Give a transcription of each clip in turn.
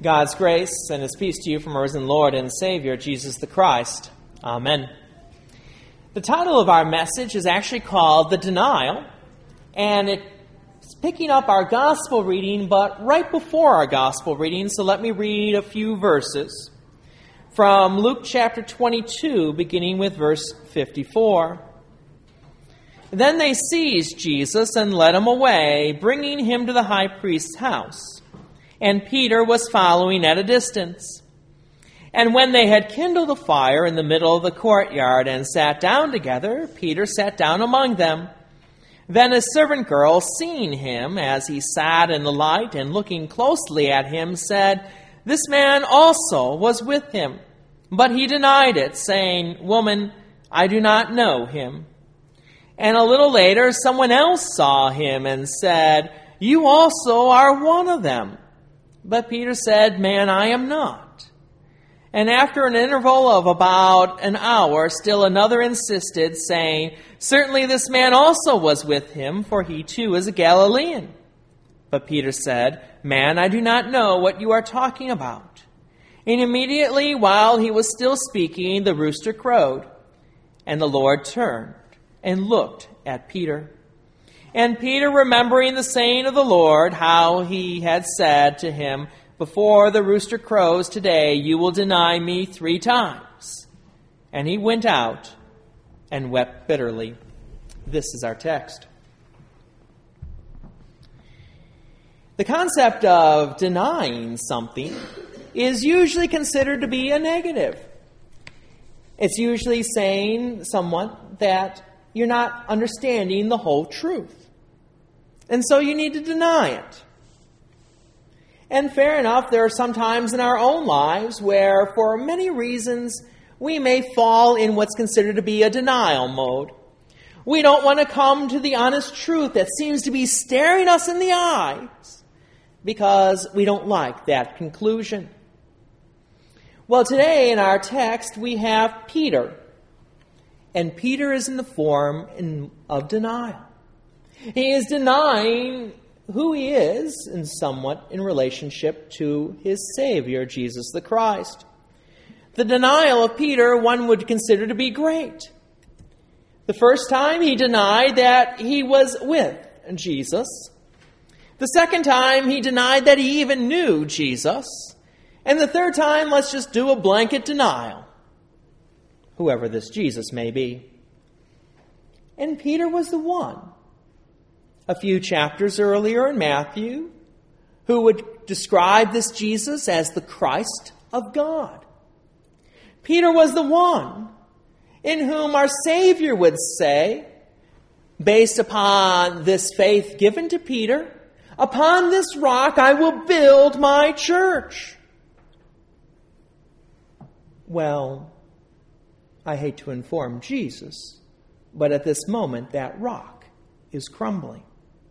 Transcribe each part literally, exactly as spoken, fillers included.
God's grace and His peace to you from our risen Lord and Savior, Jesus the Christ. Amen. The title of our message is actually called The Denial, and it's picking up our gospel reading, but right before our gospel reading, so let me read a few verses from Luke chapter twenty-two, beginning with verse fifty-four. Then they seized Jesus and led him away, bringing him to the high priest's house. And Peter was following at a distance. And when they had kindled a fire in the middle of the courtyard and sat down together, Peter sat down among them. Then a servant girl, seeing him as he sat in the light and looking closely at him, said, "This man also was with him." But he denied it, saying, "Woman, I do not know him." And a little later, someone else saw him and said, "You also are one of them." But Peter said, "Man, I am not." And after an interval of about an hour, still another insisted, saying, "Certainly this man also was with him, for he too is a Galilean." But Peter said, "Man, I do not know what you are talking about." And immediately, while he was still speaking, the rooster crowed. And the Lord turned and looked at Peter. And Peter, remembering the saying of the Lord, how he had said to him, "Before the rooster crows today, you will deny me three times." And he went out and wept bitterly. This is our text. The concept of denying something is usually considered to be a negative. It's usually saying somewhat that you're not understanding the whole truth. And so you need to deny it. And fair enough, there are some times in our own lives where, for many reasons, we may fall in what's considered to be a denial mode. We don't want to come to the honest truth that seems to be staring us in the eyes because we don't like that conclusion. Well, today in our text, we have Peter. And Peter is in the form in, of denial. He is denying who he is, and somewhat in relationship to his Savior, Jesus the Christ. The denial of Peter, one would consider to be great. The first time he denied that he was with Jesus. The second time he denied that he even knew Jesus. And the third time, let's just do a blanket denial, whoever this Jesus may be. And Peter was the one, a few chapters earlier in Matthew, who would describe this Jesus as the Christ of God. Peter was the one in whom our Savior would say, based upon this faith given to Peter, "Upon this rock I will build my church." Well, I hate to inform Jesus, but at this moment that rock is crumbling.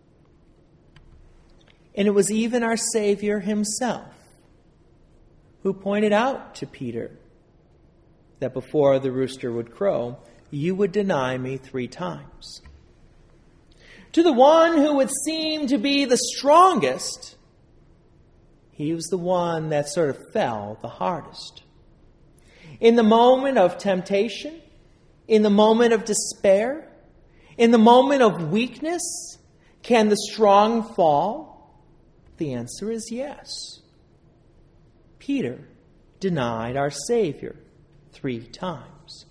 And it was even our Savior himself who pointed out to Peter that before the rooster would crow, you would deny me three times. To the one who would seem to be the strongest, he was the one that sort of fell the hardest. In the moment of temptation, in the moment of despair, in the moment of weakness, can the strong fall? The answer is yes. Peter denied our Savior three times.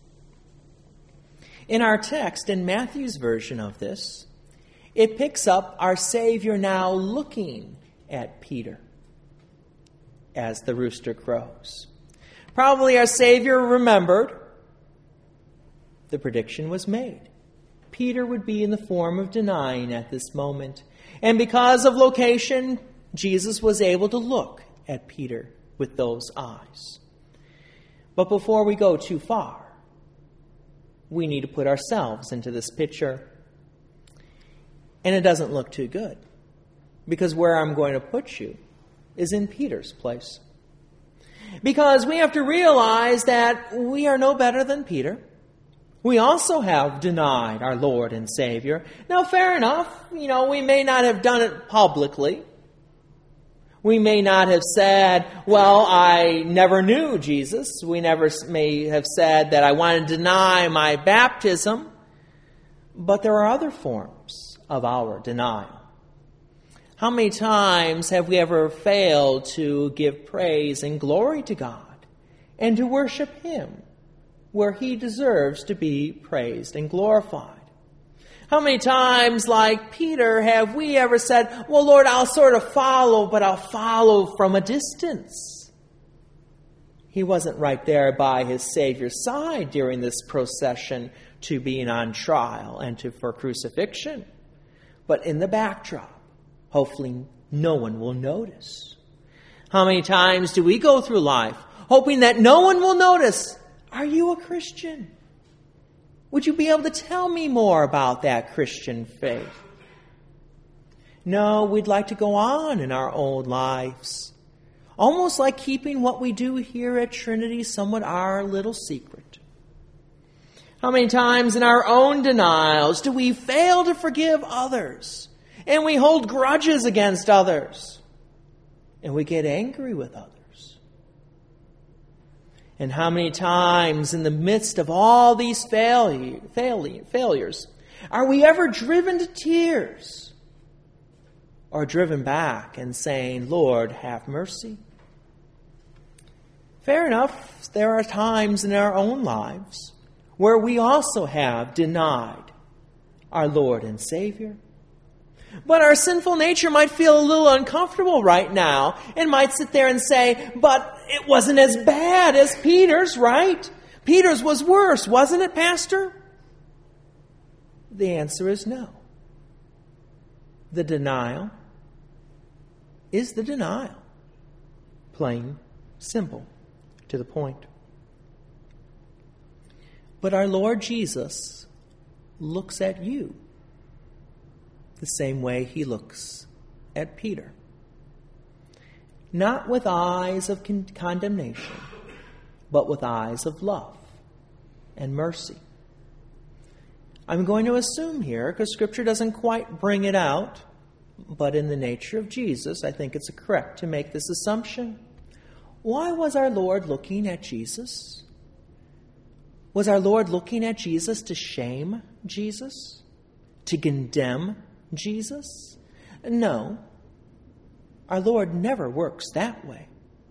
In our text, in Matthew's version of this, it picks up our Savior now looking at Peter as the rooster crows. Probably our Savior remembered the prediction was made. Peter would be in the form of denying at this moment. And because of location, Jesus was able to look at Peter with those eyes. But before we go too far, we need to put ourselves into this picture. And it doesn't look too good, because where I'm going to put you is in Peter's place. Because we have to realize that we are no better than Peter. We also have denied our Lord and Savior. Now, fair enough, you know, we may not have done it publicly. We may not have said, well, I never knew Jesus. We never may have said that I want to deny my baptism. But there are other forms of our denial. How many times have we ever failed to give praise and glory to God and to worship Him where He deserves to be praised and glorified? How many times, like Peter, have we ever said, well, Lord, I'll sort of follow, but I'll follow from a distance? He wasn't right there by his Savior's side during this procession to being on trial and to for crucifixion. But in the backdrop, hopefully no one will notice. How many times do we go through life hoping that no one will notice? Are you a Christian? Would you be able to tell me more about that Christian faith? No, we'd like to go on in our own lives, almost like keeping what we do here at Trinity somewhat our little secret. How many times in our own denials do we fail to forgive others, and we hold grudges against others, and we get angry with others? And how many times in the midst of all these failure, failure, failures are we ever driven to tears or driven back and saying, Lord, have mercy? Fair enough, there are times in our own lives where we also have denied our Lord and Savior. But our sinful nature might feel a little uncomfortable right now and might sit there and say, but it wasn't as bad as Peter's, right? Peter's was worse, wasn't it, Pastor? The answer is no. The denial is the denial. Plain, simple, to the point. But our Lord Jesus looks at you the same way He looks at Peter. Not with eyes of con- condemnation, but with eyes of love and mercy. I'm going to assume here, because Scripture doesn't quite bring it out, but in the nature of Jesus, I think it's correct to make this assumption. Why was our Lord looking at Jesus? Was our Lord looking at Jesus to shame Jesus? To condemn Jesus? No. Our Lord never works that way.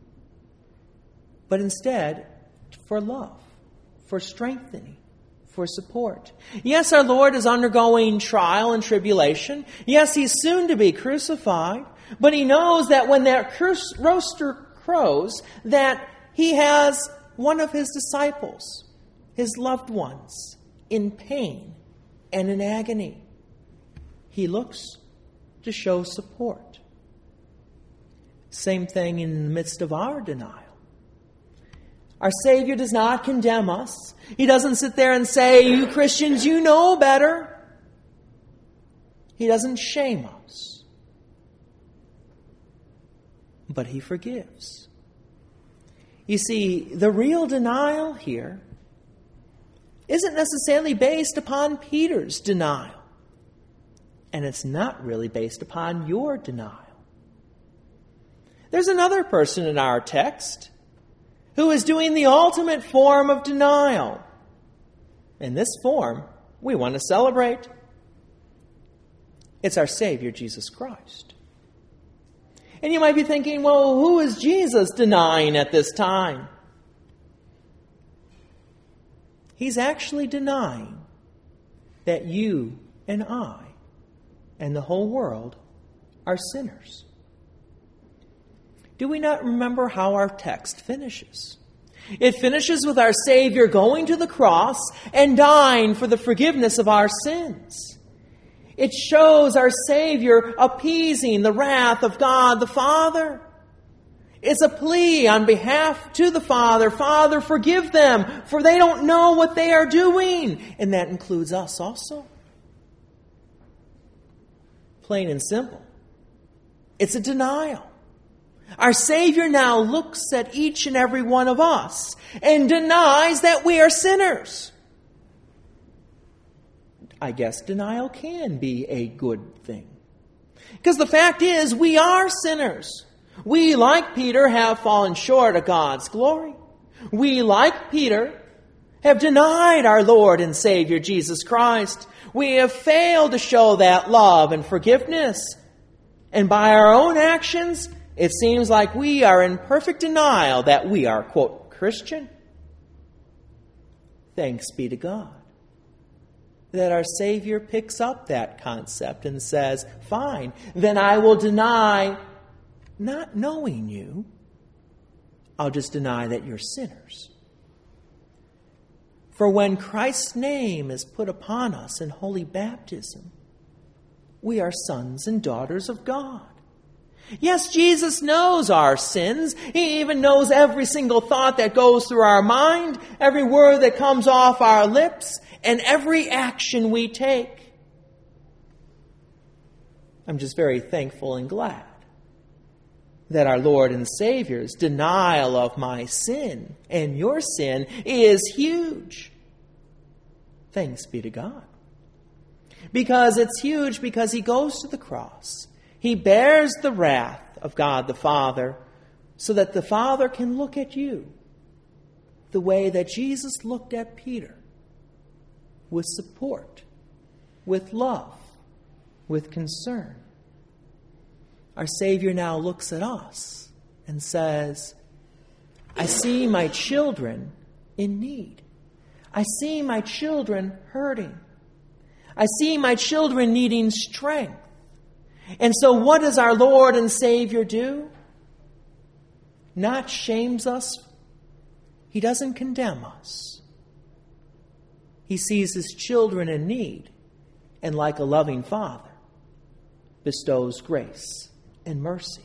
But instead, for love, for strengthening, for support. Yes, our Lord is undergoing trial and tribulation. Yes, He's soon to be crucified. But He knows that when that rooster crows, that He has one of His disciples, His loved ones, in pain and in agony. He looks to show support. Same thing in the midst of our denial. Our Savior does not condemn us. He doesn't sit there and say, you Christians, you know better. He doesn't shame us. But He forgives. You see, the real denial here isn't necessarily based upon Peter's denial. And it's not really based upon your denial. There's another person in our text who is doing the ultimate form of denial. And this form we want to celebrate. It's our Savior, Jesus Christ. And you might be thinking, well, who is Jesus denying at this time? He's actually denying that you and I and the whole world are sinners. Do we not remember how our text finishes? It finishes with our Savior going to the cross and dying for the forgiveness of our sins. It shows our Savior appeasing the wrath of God the Father. It's a plea on behalf to the Father, Father, forgive them, for they don't know what they are doing. And that includes us also. Plain and simple. It's a denial. Our Savior now looks at each and every one of us and denies that we are sinners. I guess denial can be a good thing. Because the fact is, we are sinners. We, like Peter, have fallen short of God's glory. We, like Peter, have denied our Lord and Savior Jesus Christ. We have failed to show that love and forgiveness. And by our own actions, it seems like we are in perfect denial that we are, quote, Christian. Thanks be to God that our Savior picks up that concept and says, fine, then I will deny not knowing you. I'll just deny that you're sinners. For when Christ's name is put upon us in holy baptism, we are sons and daughters of God. Yes, Jesus knows our sins. He even knows every single thought that goes through our mind, every word that comes off our lips, and every action we take. I'm just very thankful and glad that our Lord and Savior's denial of my sin and your sin is huge. Thanks be to God. Because it's huge because he goes to the cross. He bears the wrath of God the Father so that the Father can look at you the way that Jesus looked at Peter, with support, with love, with concern. Our Savior now looks at us and says, I see my children in need. I see my children hurting. I see my children needing strength. And so what does our Lord and Savior do? Not shames us. He doesn't condemn us. He sees his children in need, and like a loving Father, bestows grace and mercy.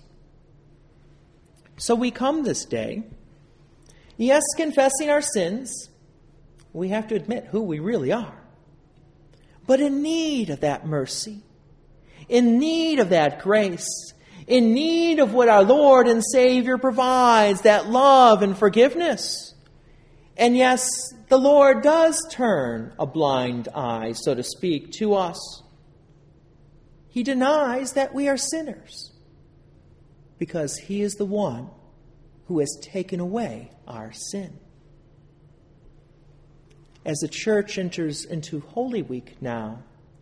So we come this day, yes, confessing our sins. We have to admit who we really are. But in need of that mercy, in need of that grace, in need of what our Lord and Savior provides, that love and forgiveness. And yes, the Lord does turn a blind eye, so to speak, to us. He denies that we are sinners because he is the one who has taken away our sin. As the church enters into Holy Week now,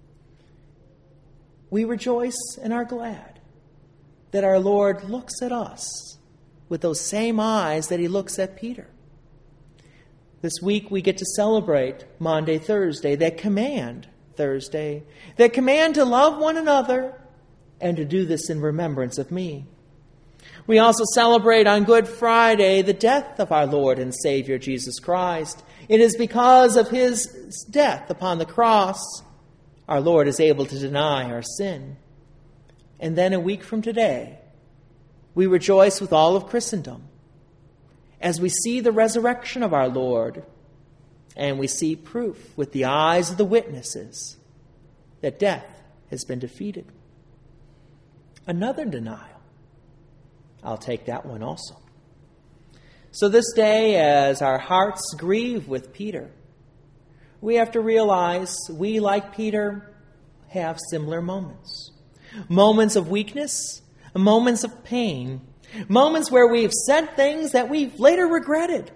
we rejoice and are glad that our Lord looks at us with those same eyes that he looks at Peter. This week we get to celebrate Maundy Thursday, that command Thursday, that command to love one another and to do this in remembrance of me. We also celebrate on Good Friday the death of our Lord and Savior Jesus Christ. It is because of his death upon the cross our Lord is able to deny our sin. And then a week from today, we rejoice with all of Christendom as we see the resurrection of our Lord, and we see proof with the eyes of the witnesses that death has been defeated. Another denial. I'll take that one also. So this day, as our hearts grieve with Peter, we have to realize we, like Peter, have similar moments. Moments of weakness, moments of pain, moments where we've said things that we've later regretted.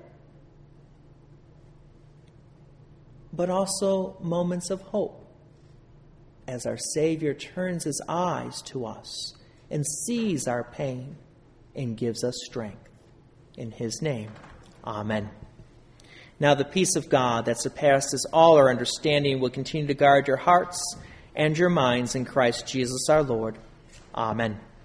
But also moments of hope as our Savior turns his eyes to us and sees our pain and gives us strength. In his name, amen. Now the peace of God that surpasses all our understanding will continue to guard your hearts and your minds in Christ Jesus our Lord. Amen.